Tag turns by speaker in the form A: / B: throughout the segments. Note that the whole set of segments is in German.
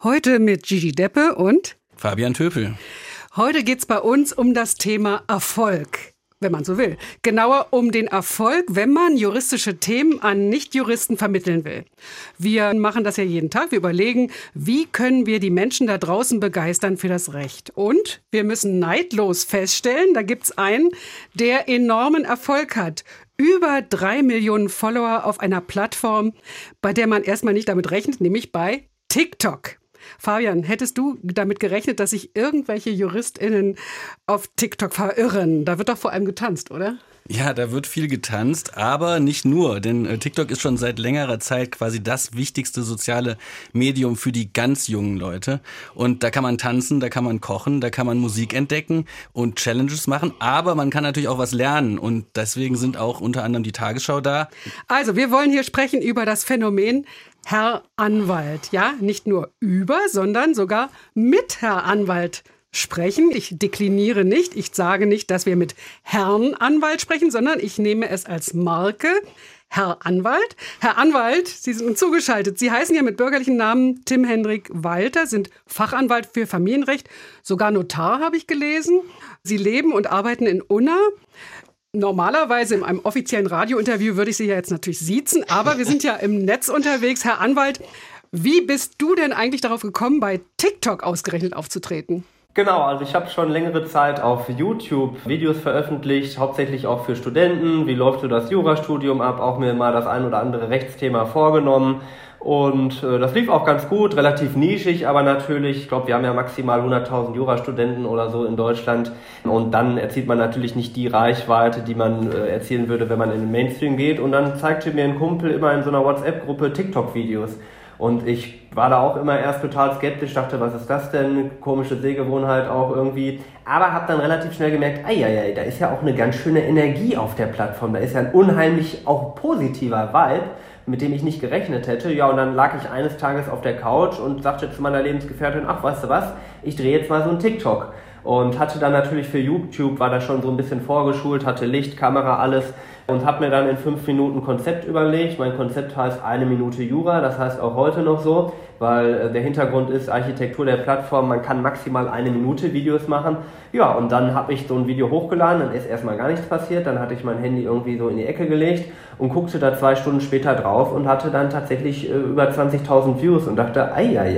A: Heute mit Gigi Deppe und
B: Fabian Töpel.
A: Heute geht's bei uns um das Thema Erfolg, wenn man so will. Genauer um den Erfolg, wenn man juristische Themen an Nichtjuristen vermitteln will. Wir machen das ja jeden Tag. Wir überlegen, wie können wir die Menschen da draußen begeistern für das Recht. Und wir müssen neidlos feststellen, da gibt's einen, der enormen Erfolg hat. Über 3 Millionen Follower auf einer Plattform, bei der man erstmal nicht damit rechnet, nämlich bei TikTok. Fabian, hättest du damit gerechnet, dass sich irgendwelche JuristInnen auf TikTok verirren? Da wird doch vor allem getanzt, oder?
B: Ja, da wird viel getanzt, aber nicht nur, denn TikTok ist schon seit längerer Zeit quasi das wichtigste soziale Medium für die ganz jungen Leute. Und da kann man tanzen, da kann man kochen, da kann man Musik entdecken und Challenges machen, aber man kann natürlich auch was lernen und deswegen sind auch unter anderem die Tagesschau da.
A: Also, wir wollen hier sprechen über das Phänomen Herr Anwalt. Ja, nicht nur über, sondern sogar mit Herr Anwalt sprechen. Ich dekliniere nicht, ich sage nicht, dass wir mit Herrn Anwalt sprechen, sondern ich nehme es als Marke. Herr Anwalt. Herr Anwalt, Sie sind uns zugeschaltet. Sie heißen ja mit bürgerlichen Namen Tim Hendrik Walter, sind Fachanwalt für Familienrecht, sogar Notar, habe ich gelesen. Sie leben und arbeiten in Unna. Normalerweise in einem offiziellen Radiointerview würde ich Sie ja jetzt natürlich siezen, aber wir sind ja im Netz unterwegs. Herr Anwalt, wie bist du denn eigentlich darauf gekommen, bei TikTok ausgerechnet aufzutreten?
C: Genau, also ich habe schon längere Zeit auf YouTube Videos veröffentlicht, hauptsächlich auch für Studenten. Wie läuft so das Jurastudium ab? Auch mir mal das ein oder andere Rechtsthema vorgenommen. Und das lief auch ganz gut, relativ nischig, aber natürlich, ich glaube, wir haben ja maximal 100.000 Jurastudenten oder so in Deutschland. Und dann erzielt man natürlich nicht die Reichweite, die man erzielen würde, wenn man in den Mainstream geht. Und dann zeigte mir ein Kumpel immer in so einer WhatsApp-Gruppe TikTok-Videos. Und ich war da auch immer erst total skeptisch, dachte, was ist das denn? Komische Sehgewohnheit auch irgendwie. Aber habe dann relativ schnell gemerkt, da ist ja auch eine ganz schöne Energie auf der Plattform. Da ist ja ein unheimlich auch positiver Vibe, mit dem ich nicht gerechnet hätte. Ja, und dann lag ich eines Tages auf der Couch und sagte zu meiner Lebensgefährtin, ach, weißt du was, ich drehe jetzt mal so ein TikTok. Und hatte dann natürlich für YouTube, war da schon so ein bisschen vorgeschult, hatte Licht, Kamera, alles. Und habe mir dann in 5 Minuten ein Konzept überlegt. Mein Konzept heißt 1 Minute Jura, das heißt auch heute noch so, weil der Hintergrund ist Architektur der Plattform, man kann maximal 1 Minute Videos machen. Ja, und dann habe ich so ein Video hochgeladen, dann ist erstmal gar nichts passiert, dann hatte ich mein Handy irgendwie so in die Ecke gelegt und guckte da 2 Stunden später drauf und hatte dann tatsächlich über 20.000 Views und dachte,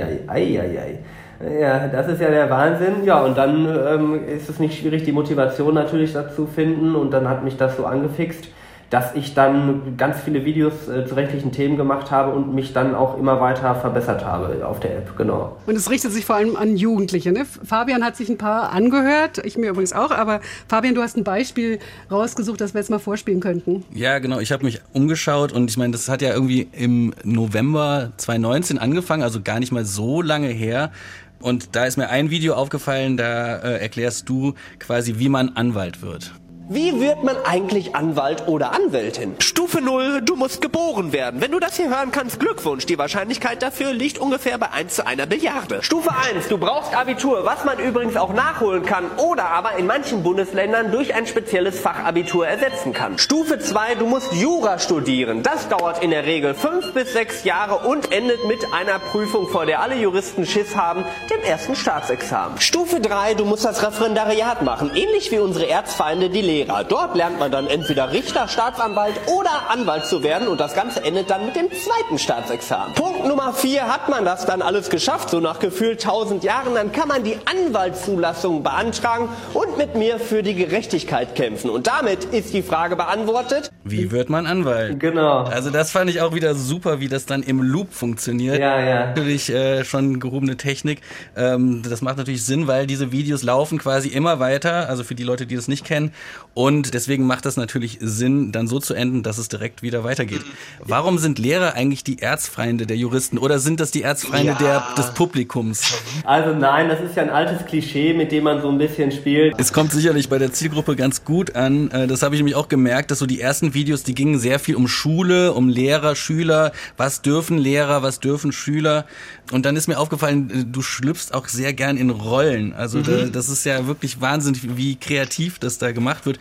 C: ja, das ist ja der Wahnsinn. Ja, und dann ist es nicht schwierig, die Motivation natürlich dazu finden. Und dann hat mich das so angefixt, dass ich dann ganz viele Videos zu rechtlichen Themen gemacht habe und mich dann auch immer weiter verbessert habe auf der App, genau.
A: Und es richtet sich vor allem an Jugendliche, ne? Fabian hat sich ein paar angehört, ich mir übrigens auch, aber Fabian, du hast ein Beispiel rausgesucht, das wir jetzt mal vorspielen könnten.
B: Ja, genau, ich habe mich umgeschaut und ich meine, das hat ja irgendwie im November 2019 angefangen, also gar nicht mal so lange her. Und da ist mir ein Video aufgefallen, da erklärst du quasi, wie man Anwalt wird.
D: Wie wird man eigentlich Anwalt oder Anwältin? Stufe 0, du musst geboren werden. Wenn du das hier hören kannst, Glückwunsch. Die Wahrscheinlichkeit dafür liegt ungefähr bei 1 zu 1 Billiarde. Stufe 1, du brauchst Abitur, was man übrigens auch nachholen kann oder aber in manchen Bundesländern durch ein spezielles Fachabitur ersetzen kann. Stufe 2, du musst Jura studieren. Das dauert in der Regel 5 bis 6 Jahre und endet mit einer Prüfung, vor der alle Juristen Schiss haben, dem ersten Staatsexamen. Stufe 3, du musst das Referendariat machen, ähnlich wie unsere Erzfeinde, die Lehrer. Dort lernt man dann entweder Richter, Staatsanwalt oder Anwalt zu werden und das Ganze endet dann mit dem 2. Staatsexamen. Punkt Nummer 4, hat man das dann alles geschafft, so nach gefühlt 1000 Jahren, dann kann man die Anwaltszulassung beantragen und mit mir für die Gerechtigkeit kämpfen. Und damit ist die Frage beantwortet.
B: Wie wird man Anwalt?
C: Genau.
B: Also das fand ich auch wieder super, wie das dann im Loop funktioniert.
C: Ja.
B: Natürlich schon gehobene Technik. Das macht natürlich Sinn, weil diese Videos laufen quasi immer weiter, also für die Leute, die das nicht kennen. Und deswegen macht das natürlich Sinn, dann so zu enden, dass es direkt wieder weitergeht. Warum sind Lehrer eigentlich die Erzfeinde der Juristen oder sind das die Erzfeinde des Publikums?
C: Also nein, das ist ja ein altes Klischee, mit dem man so ein bisschen spielt.
B: Es kommt sicherlich bei der Zielgruppe ganz gut an. Das habe ich nämlich auch gemerkt, dass so die ersten Videos, die gingen sehr viel um Schule, um Lehrer, Schüler. Was dürfen Lehrer, was dürfen Schüler? Und dann ist mir aufgefallen, du schlüpfst auch sehr gern in Rollen. Also das ist ja wirklich wahnsinnig, wie kreativ das da gemacht wird.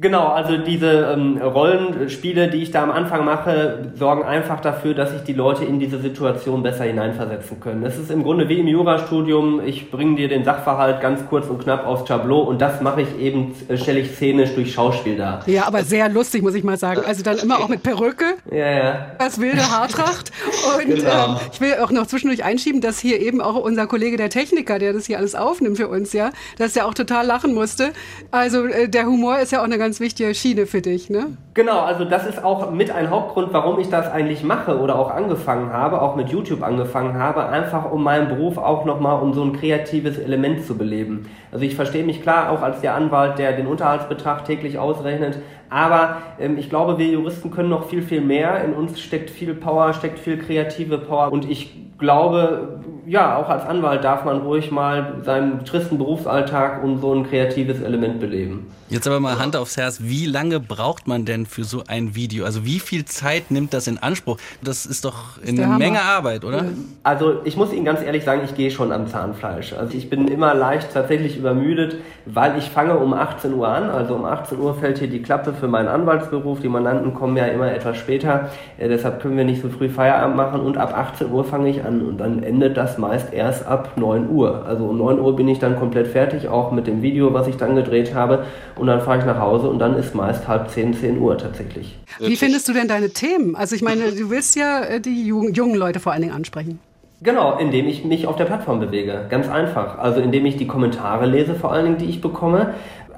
C: Genau, also diese Rollenspiele, die ich da am Anfang mache, sorgen einfach dafür, dass sich die Leute in diese Situation besser hineinversetzen können. Es ist im Grunde wie im Jurastudium, ich bringe dir den Sachverhalt ganz kurz und knapp aufs Tableau und das mache ich eben, stelle ich szenisch durch Schauspiel dar.
A: Ja, aber sehr lustig, muss ich mal sagen. Also dann immer auch mit Perücke,
C: Ja.
A: das wilde Haartracht. Und
C: Genau.
A: ich will auch noch zwischendurch einschieben, dass hier eben auch unser Kollege, der Techniker, der das hier alles aufnimmt für uns, ja, dass der auch total lachen musste. Also der Humor ist ja auch eine ganz wichtige Schiene für dich, ne?
C: Genau, also das ist auch mit ein Hauptgrund, warum ich das eigentlich mache oder auch angefangen habe, auch mit YouTube angefangen habe, einfach um meinen Beruf auch nochmal um so ein kreatives Element zu beleben. Also ich verstehe mich klar auch als der Anwalt, der den Unterhaltsbetrag täglich ausrechnet, aber ich glaube, wir Juristen können noch viel, viel mehr. In uns steckt viel Power, steckt viel kreative Power und ich glaube, ja, auch als Anwalt darf man ruhig mal seinen tristen Berufsalltag um so ein kreatives Element beleben.
B: Jetzt aber mal Hand aufs Herz, wie lange braucht man denn für so ein Video? Also wie viel Zeit nimmt das in Anspruch? Das ist doch eine Menge Arbeit, oder?
C: Also ich muss Ihnen ganz ehrlich sagen, ich gehe schon am Zahnfleisch. Also ich bin immer leicht tatsächlich übermüdet, weil ich fange um 18 Uhr an. Also um 18 Uhr fällt hier die Klappe für meinen Anwaltsberuf. Die Mandanten kommen ja immer etwas später. Deshalb können wir nicht so früh Feierabend machen. Und ab 18 Uhr fange ich an. Und dann endet das meist erst ab 9 Uhr. Also um 9 Uhr bin ich dann komplett fertig, auch mit dem Video, was ich dann gedreht habe. Und dann fahre ich nach Hause und dann ist meist 10 Uhr tatsächlich.
A: Wie findest du denn deine Themen? Also ich meine, du willst ja die jungen Leute vor allen Dingen ansprechen.
C: Genau, indem ich mich auf der Plattform bewege. Ganz einfach. Also indem ich die Kommentare lese, vor allen Dingen, die ich bekomme.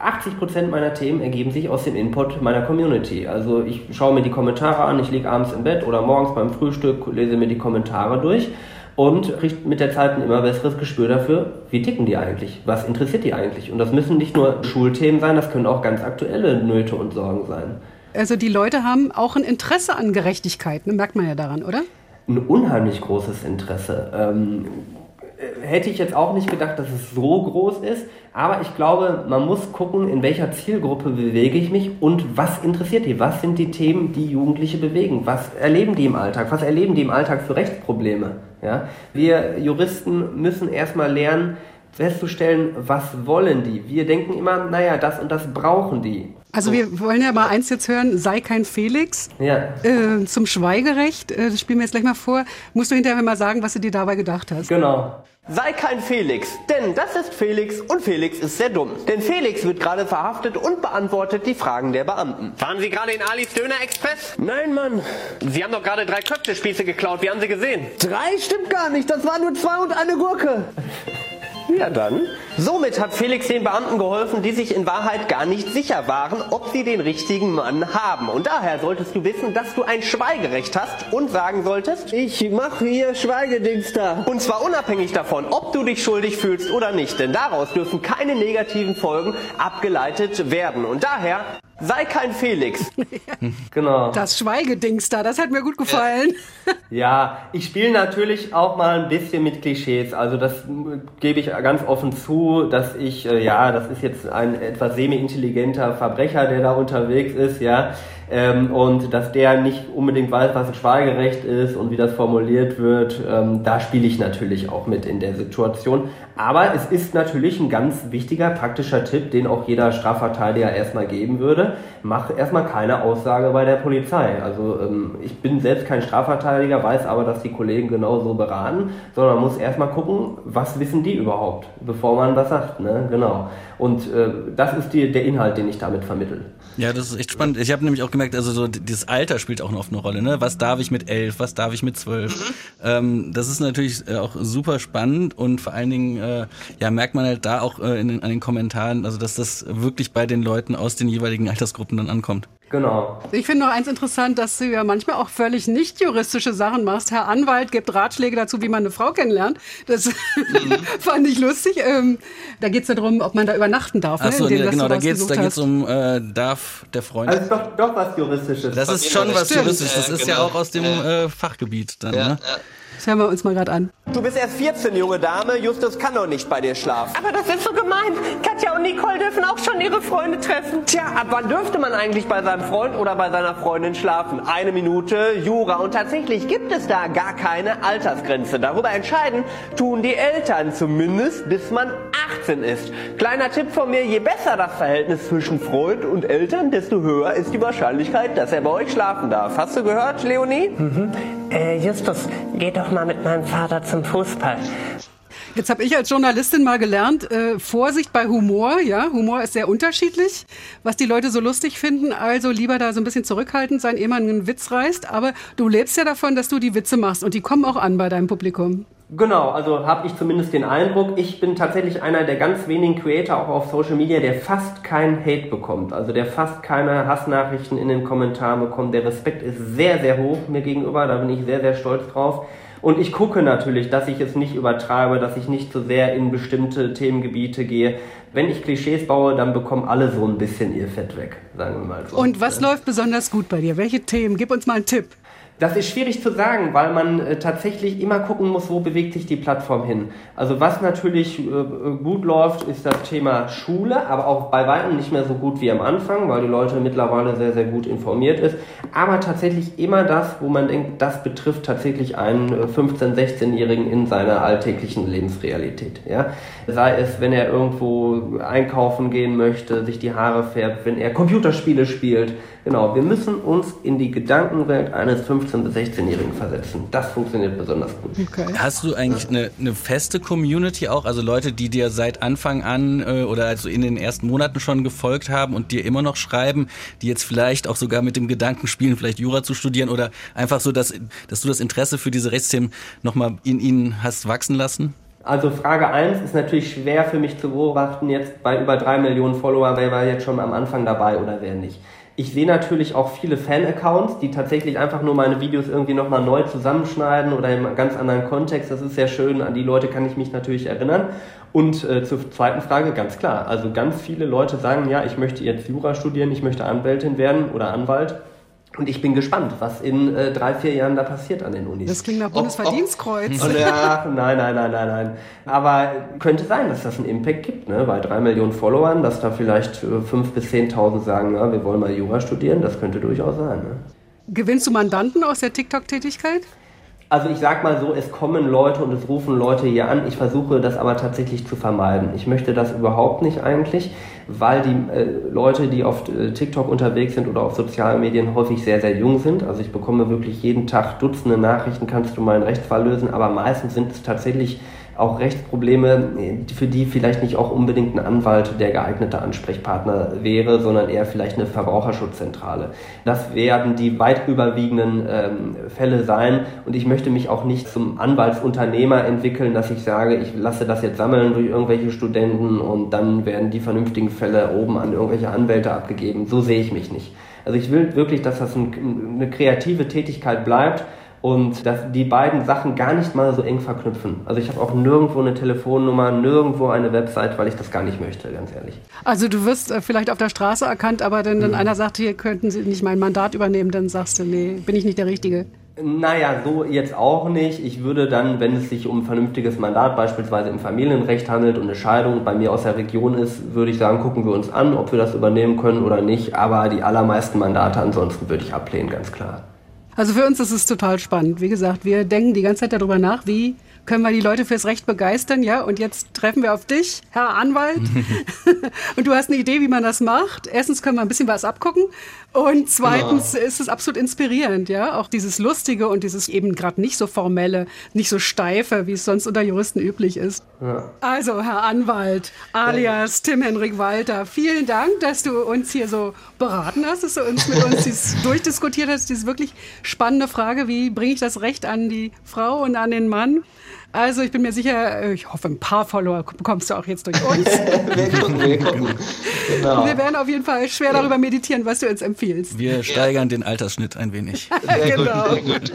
C: 80% meiner Themen ergeben sich aus dem Input meiner Community. Also ich schaue mir die Kommentare an, ich liege abends im Bett oder morgens beim Frühstück, lese mir die Kommentare durch und kriege mit der Zeit ein immer besseres Gespür dafür, wie ticken die eigentlich, was interessiert die eigentlich. Und das müssen nicht nur Schulthemen sein, das können auch ganz aktuelle Nöte und Sorgen sein.
A: Also die Leute haben auch ein Interesse an Gerechtigkeit, ne? Merkt man ja daran, oder?
C: Ein unheimlich großes Interesse. Hätte ich jetzt auch nicht gedacht, dass es so groß ist, aber ich glaube, man muss gucken, in welcher Zielgruppe bewege ich mich und was interessiert die, was sind die Themen, die Jugendliche bewegen, was erleben die im Alltag, was erleben die im Alltag für Rechtsprobleme. Ja? Wir Juristen müssen erstmal lernen, festzustellen, was wollen die. Wir denken immer, naja, das und das brauchen die.
A: Also wir wollen ja mal eins jetzt hören, sei kein Felix,
C: Ja.
A: Zum Schweigerecht, das spielen wir jetzt gleich mal vor. Musst du hinterher mal sagen, was du dir dabei gedacht hast.
C: Genau.
D: Sei kein Felix, denn das ist Felix und Felix ist sehr dumm. Denn Felix wird gerade verhaftet und beantwortet die Fragen der Beamten. Fahren Sie gerade in Alis Döner Express? Nein, Mann. Sie haben doch gerade 3 Köftespieße geklaut, wie haben Sie gesehen? 3 stimmt gar nicht, das waren nur 2 und eine Gurke. Ja dann. Somit hat Felix den Beamten geholfen, die sich in Wahrheit gar nicht sicher waren, ob sie den richtigen Mann haben. Und daher solltest du wissen, dass du ein Schweigerecht hast und sagen solltest, ich mache hier Schweigedings da. Und zwar unabhängig davon, ob du dich schuldig fühlst oder nicht. Denn daraus dürfen keine negativen Folgen abgeleitet werden. Und daher sei kein Felix.
C: Genau.
A: Das Schweigedings da, das hat mir gut gefallen.
C: Ja, ich spiele natürlich auch mal ein bisschen mit Klischees. Also das gebe ich ganz offen zu, dass ich, das ist jetzt ein etwas semi-intelligenter Verbrecher, der da unterwegs ist, ja. Und dass der nicht unbedingt weiß, was ein Schweigerecht ist und wie das formuliert wird, da spiele ich natürlich auch mit in der Situation. Aber es ist natürlich ein ganz wichtiger praktischer Tipp, den auch jeder Strafverteidiger erstmal geben würde. Mach erstmal keine Aussage bei der Polizei. Also ich bin selbst kein Strafverteidiger, weiß aber, dass die Kollegen genauso beraten, sondern man muss erstmal gucken, was wissen die überhaupt, bevor man was sagt, ne? Genau. Und das ist der Inhalt, den ich damit vermittle.
B: Ja, das ist echt spannend. Ich habe nämlich auch gemerkt, also so dieses Alter spielt auch noch eine Rolle, ne? Was darf ich mit 11, was darf ich mit 12? Das ist natürlich auch super spannend und vor allen Dingen merkt man halt da auch an den Kommentaren, also dass das wirklich bei den Leuten aus den jeweiligen Altersgruppen dann ankommt.
C: Genau.
A: Ich finde noch eins interessant, dass du ja manchmal auch völlig nicht juristische Sachen machst. Herr Anwalt gibt Ratschläge dazu, wie man eine Frau kennenlernt. Das fand ich lustig. Da geht es ja darum, ob man da übernachten darf.
B: Ach so,
A: ne?
B: genau, da geht's um darf der Freund.
C: Also doch was Juristisches.
B: Das ist schon was Juristisches. Das ist
E: genau.
B: ja auch aus dem Fachgebiet dann,
E: Ja,
B: ne?
E: ja.
A: Das hören wir uns mal gerade an.
D: Du bist erst 14, junge Dame. Justus kann doch nicht bei dir schlafen.
F: Aber das ist so gemein. Katja und Nicole dürfen auch schon ihre Freunde treffen.
D: Tja, ab wann dürfte man eigentlich bei seinem Freund oder bei seiner Freundin schlafen? 1 Minute, Jura. Und tatsächlich gibt es da gar keine Altersgrenze. Darüber entscheiden tun die Eltern, zumindest bis man 18 ist. Kleiner Tipp von mir, je besser das Verhältnis zwischen Freund und Eltern, desto höher ist die Wahrscheinlichkeit, dass er bei euch schlafen darf. Hast du gehört, Leonie?
F: Justus, geh doch mal mit meinem Vater zum Fußball.
A: Jetzt habe ich als Journalistin mal gelernt, Vorsicht bei Humor. Ja, Humor ist sehr unterschiedlich, was die Leute so lustig finden. Also lieber da so ein bisschen zurückhaltend sein, ehe man einen Witz reißt. Aber du lebst ja davon, dass du die Witze machst und die kommen auch an bei deinem Publikum.
C: Genau, also habe ich zumindest den Eindruck. Ich bin tatsächlich einer der ganz wenigen Creator auch auf Social Media, der fast keinen Hate bekommt. Also der fast keine Hassnachrichten in den Kommentaren bekommt. Der Respekt ist sehr, sehr hoch mir gegenüber. Da bin ich sehr, sehr stolz drauf. Und ich gucke natürlich, dass ich es nicht übertreibe, dass ich nicht so sehr in bestimmte Themengebiete gehe. Wenn ich Klischees baue, dann bekommen alle so ein bisschen ihr Fett weg, sagen wir mal so.
A: Und was läuft besonders gut bei dir? Welche Themen? Gib uns mal einen Tipp.
C: Das ist schwierig zu sagen, weil man tatsächlich immer gucken muss, wo bewegt sich die Plattform hin. Also was natürlich gut läuft, ist das Thema Schule, aber auch bei weitem nicht mehr so gut wie am Anfang, weil die Leute mittlerweile sehr, sehr gut informiert ist. Aber tatsächlich immer das, wo man denkt, das betrifft tatsächlich einen 15-, 16-Jährigen in seiner alltäglichen Lebensrealität. Ja? Sei es, wenn er irgendwo einkaufen gehen möchte, sich die Haare färbt, wenn er Computerspiele spielt. Genau, wir müssen uns in die Gedankenwelt eines 15- bis 16-Jährigen versetzen. Das funktioniert besonders gut.
A: Okay.
B: Hast du eigentlich eine feste Community auch? Also Leute, die dir seit Anfang an oder also in den ersten Monaten schon gefolgt haben und dir immer noch schreiben, die jetzt vielleicht auch sogar mit dem Gedanken spielen, vielleicht Jura zu studieren oder einfach so, dass du das Interesse für diese Rechtsthemen nochmal in ihnen hast wachsen lassen?
C: Also Frage 1 ist natürlich schwer für mich zu beobachten, jetzt bei über 3 Millionen Follower, wer war jetzt schon am Anfang dabei oder wer nicht. Ich sehe natürlich auch viele Fan-Accounts, die tatsächlich einfach nur meine Videos irgendwie nochmal neu zusammenschneiden oder in einem ganz anderen Kontext. Das ist sehr schön, an die Leute kann ich mich natürlich erinnern. Und zur zweiten Frage, ganz klar, also ganz viele Leute sagen, ja, ich möchte jetzt Jura studieren, ich möchte Anwältin werden oder Anwalt. Und ich bin gespannt, was in 3-4 Jahren da passiert an den Unis.
A: Das klingt nach Bundesverdienstkreuz.
C: Ja, nein. Aber könnte sein, dass das einen Impact gibt, ne? Bei 3 Millionen Followern, dass da vielleicht 5.000 bis 10.000 sagen, ja, wir wollen mal Jura studieren. Das könnte durchaus sein. Ne?
A: Gewinnst du Mandanten aus der TikTok-Tätigkeit?
C: Also ich sag mal so, es kommen Leute und es rufen Leute hier an. Ich versuche das aber tatsächlich zu vermeiden. Ich möchte das überhaupt nicht eigentlich, weil die Leute, die auf TikTok unterwegs sind oder auf sozialen Medien häufig sehr, sehr jung sind. Also ich bekomme wirklich jeden Tag Dutzende Nachrichten, kannst du meinen Rechtsfall lösen, aber meistens sind es tatsächlich auch Rechtsprobleme, für die vielleicht nicht auch unbedingt ein Anwalt der geeignete Ansprechpartner wäre, sondern eher vielleicht eine Verbraucherschutzzentrale. Das werden die weit überwiegenden Fälle sein und ich möchte mich auch nicht zum Anwaltsunternehmer entwickeln, dass ich sage, ich lasse das jetzt sammeln durch irgendwelche Studenten und dann werden die vernünftigen Fälle oben an irgendwelche Anwälte abgegeben. So sehe ich mich nicht. Also ich will wirklich, dass das eine kreative Tätigkeit bleibt und dass die beiden Sachen gar nicht mal so eng verknüpfen. Also ich habe auch nirgendwo eine Telefonnummer, nirgendwo eine Website, weil ich das gar nicht möchte, ganz ehrlich.
A: Also du wirst vielleicht auf der Straße erkannt, aber wenn einer sagt, hier könnten Sie nicht mein Mandat übernehmen, dann sagst du, nee, bin ich nicht der Richtige.
C: Naja, so jetzt auch nicht. Ich würde dann, wenn es sich um ein vernünftiges Mandat beispielsweise im Familienrecht handelt und eine Scheidung bei mir aus der Region ist, würde ich sagen, gucken wir uns an, ob wir das übernehmen können oder nicht. Aber die allermeisten Mandate ansonsten würde ich ablehnen, ganz klar.
A: Also für uns ist es total spannend. Wie gesagt, wir denken die ganze Zeit darüber nach, wie können wir die Leute fürs Recht begeistern, ja? Und jetzt treffen wir auf dich, Herr Anwalt. Und du hast eine Idee, wie man das macht. Erstens können wir ein bisschen was abgucken. Und zweitens ist es absolut inspirierend, ja? Auch dieses Lustige und dieses eben gerade nicht so formelle, nicht so steife, wie es sonst unter Juristen üblich ist. Ja. Also, Herr Anwalt, alias Tim-Henrik Walter, vielen Dank, dass du uns hier so beraten hast, dass du mit uns durchdiskutiert hast, diese wirklich spannende Frage, wie bringe ich das Recht an die Frau und an den Mann? Also ich bin mir sicher, ich hoffe, ein paar Follower bekommst du auch jetzt durch uns.
D: Wir gucken. Genau.
A: Wir werden auf jeden Fall schwer darüber meditieren, was du uns empfiehlst.
B: Wir steigern den Altersschnitt ein wenig.
A: Genau.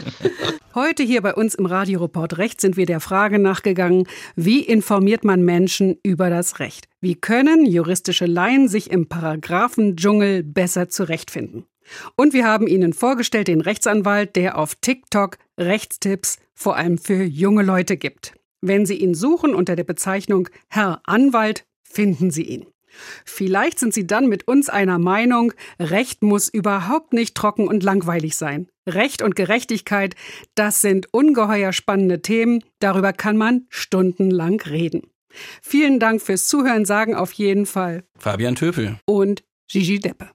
A: Heute hier bei uns im Radioreport Recht sind wir der Frage nachgegangen, wie informiert man Menschen über das Recht? Wie können juristische Laien sich im Paragraphendschungel besser zurechtfinden? Und wir haben Ihnen vorgestellt den Rechtsanwalt, der auf TikTok Rechtstipps vor allem für junge Leute gibt. Wenn Sie ihn suchen unter der Bezeichnung Herr Anwalt, finden Sie ihn. Vielleicht sind Sie dann mit uns einer Meinung, Recht muss überhaupt nicht trocken und langweilig sein. Recht und Gerechtigkeit, das sind ungeheuer spannende Themen, darüber kann man stundenlang reden. Vielen Dank fürs Zuhören, sagen auf jeden Fall
B: Fabian Töpel
A: und Gigi Deppe.